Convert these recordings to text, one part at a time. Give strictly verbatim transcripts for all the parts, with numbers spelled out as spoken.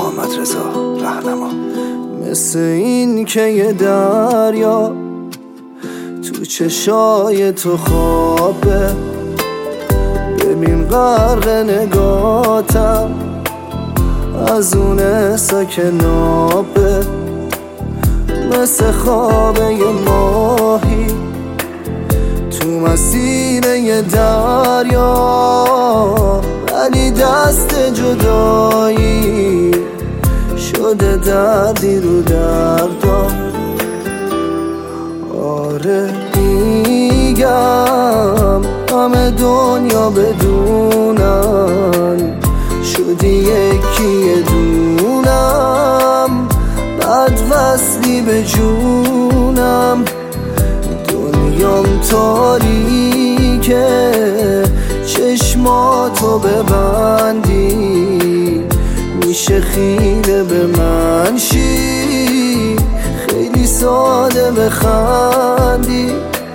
محمد رضا رهنما. مثل این که یه دریا تو چشای تو خوابه، ببین غرق نگاتم از اون ساکن نابه. مثل خواب یه ماهی تو مسیر یه دریا، ولی دست جدایی شده دردی رو دردم. آره میگم همه دنیا بدونن شدی یکی دونم، بد وصلی به جونم. دنیام تاریکه چشماتو ببندی میشه خیره به من شی، خیلی ساده بخندی.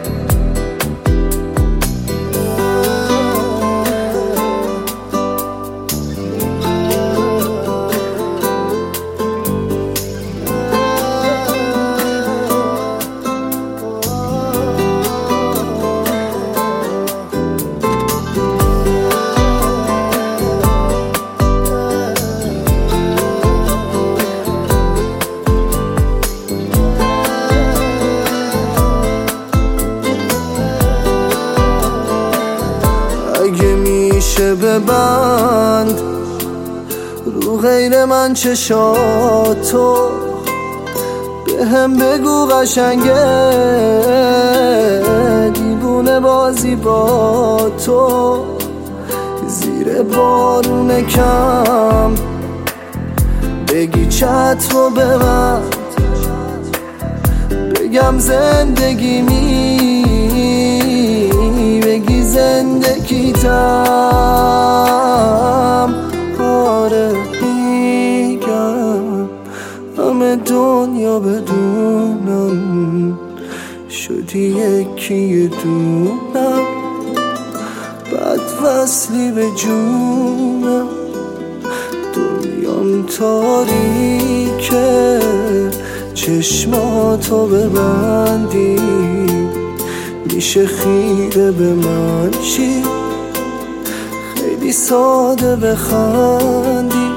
اگه میشه ببند رو غیر من چشاتو، به هم بگو قشنگه دیوونه بازی با تو. زیر بارون کم بگی چتر ببند، بگم زندگی می بگی زندگی تم. آره میگم همه دنیا بدونم شدی یکی دونم، بد وصلی به جونم. دنیام تاریکه چشماتو ببندی میشه خیره به من چی، خیلی ساده بخندی.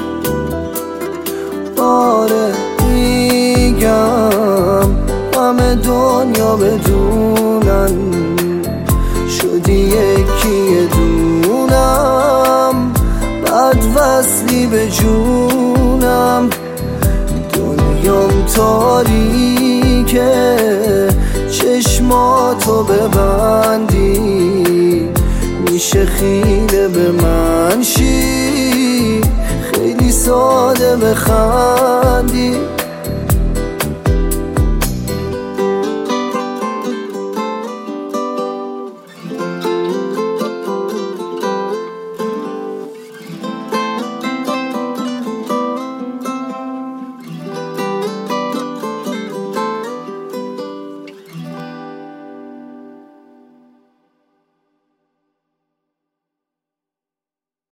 آره میگم همه دنیا بدونن شدی یکی دونم، بد وصلی به جونم. دنیام تاریکه چشماتو ببندی میشه خیره به من شی، خیلی ساده بخندی.